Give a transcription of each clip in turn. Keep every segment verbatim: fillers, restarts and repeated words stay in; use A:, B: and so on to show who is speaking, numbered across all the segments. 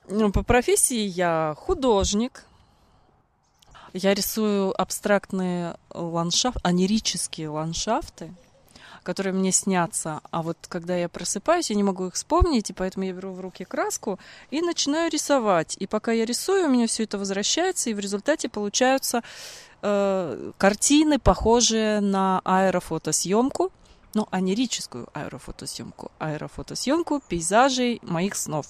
A: Ну, по профессии я художник. Я рисую абстрактные ландшафты, онирические ландшафты, которые мне снятся. А вот когда я просыпаюсь, я не могу их вспомнить, и поэтому я беру в руки краску и начинаю рисовать. И пока я рисую, у меня все это возвращается, и в результате получаются э, картины, похожие на аэрофотосъемку, ну, онирическую аэрофотосъемку, аэрофотосъемку пейзажей моих снов.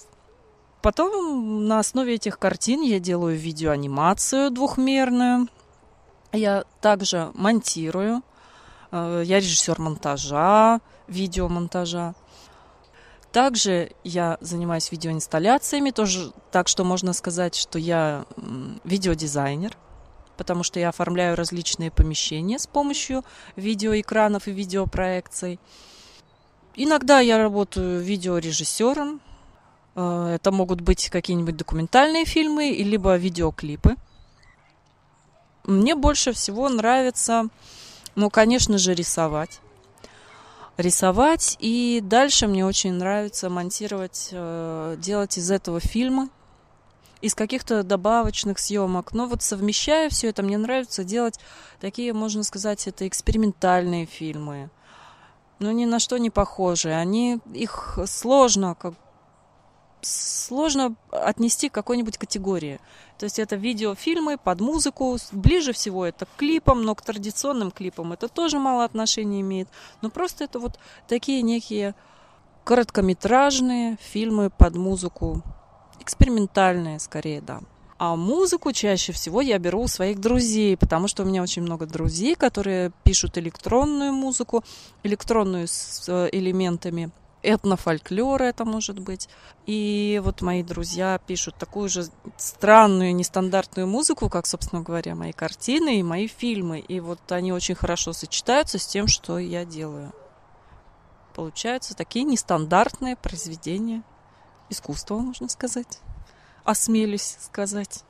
A: Потом на основе этих картин я делаю видеоанимацию двухмерную. Я также монтирую. Я режиссер монтажа, видеомонтажа. Также я занимаюсь видеоинсталляциями, тоже, так что можно сказать, что я видеодизайнер, потому что я оформляю различные помещения с помощью видеоэкранов и видеопроекций. Иногда я работаю видеорежиссером. Это могут быть какие-нибудь документальные фильмы, либо видеоклипы. Мне больше всего нравится, ну, конечно же, рисовать. Рисовать, и дальше мне очень нравится монтировать, делать из этого фильмы, из каких-то добавочных съемок. Но вот совмещая все это, мне нравится делать такие, можно сказать, это экспериментальные фильмы. Но ни на что не похожие. Они, их сложно как сложно отнести к какой-нибудь категории. То есть это видеофильмы под музыку. Ближе всего это к клипам, но к традиционным клипам это тоже мало отношения имеет. Но просто это вот такие некие короткометражные фильмы под музыку. Экспериментальные, скорее, да. А музыку чаще всего я беру у своих друзей, потому что у меня очень много друзей, которые пишут электронную музыку, электронную с элементами этнофольклора это может быть. И вот мои друзья пишут такую же странную, нестандартную музыку, как, собственно говоря, мои картины и мои фильмы. И вот они очень хорошо сочетаются с тем, что я делаю. Получаются такие нестандартные произведения искусства, можно сказать. Осмелюсь сказать.